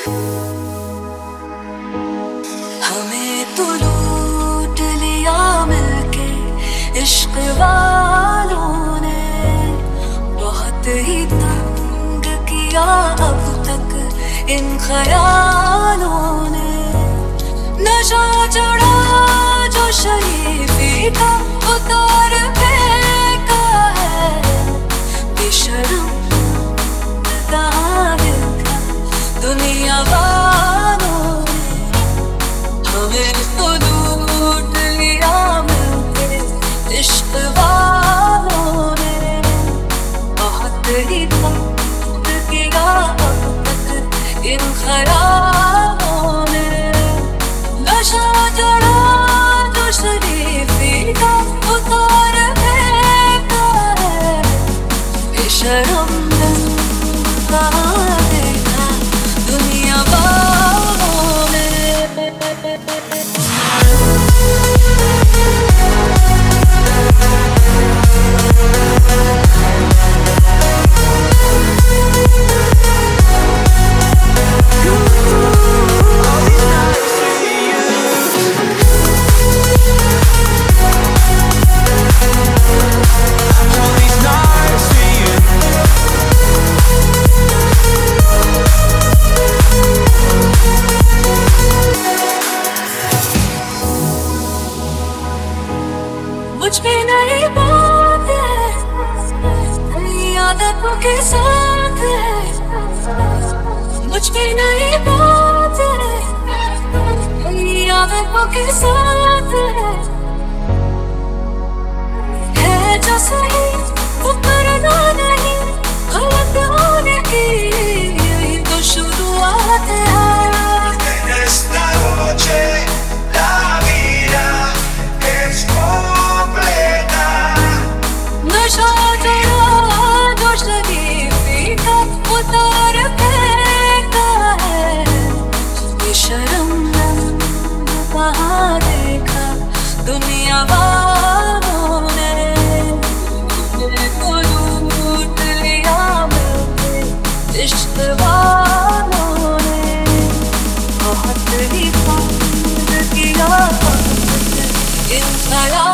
हमें तो लूट लिया मिलके इश्क वालों ने, बहुत ही तंग किया अब तक इन ख्यालों ने। नशा चढ़ा जो शरीफी का उतार फेंका है, बेशर्म कहाँ देखा दुनिया वालों ने। हमें तो लूट लिया मिलके इश्क वालों ने, बहुत ही तंग किया अब तक इन ख्यालों ने। नशा चढ़ा जो शरीफी का उतार फेंका है, बेशर्म कहाँ देखा दुनिया वालों ने। मुझ पे नई बात है, नई आदतों के साथ है। मुझ पे नई बात है, नई आदतों के साथ है जो सही वो करना नहीं, गलत होने की यही तो शुरुआत है। नशा चढ़ा जो शरीफी का उतार फेंका है, बेशर्म कहाँ देखा दुनिया वालों ने। तो लूट लिया मिलके इश्क वालों ने, बहुत ही तंग किया इन ख्यालों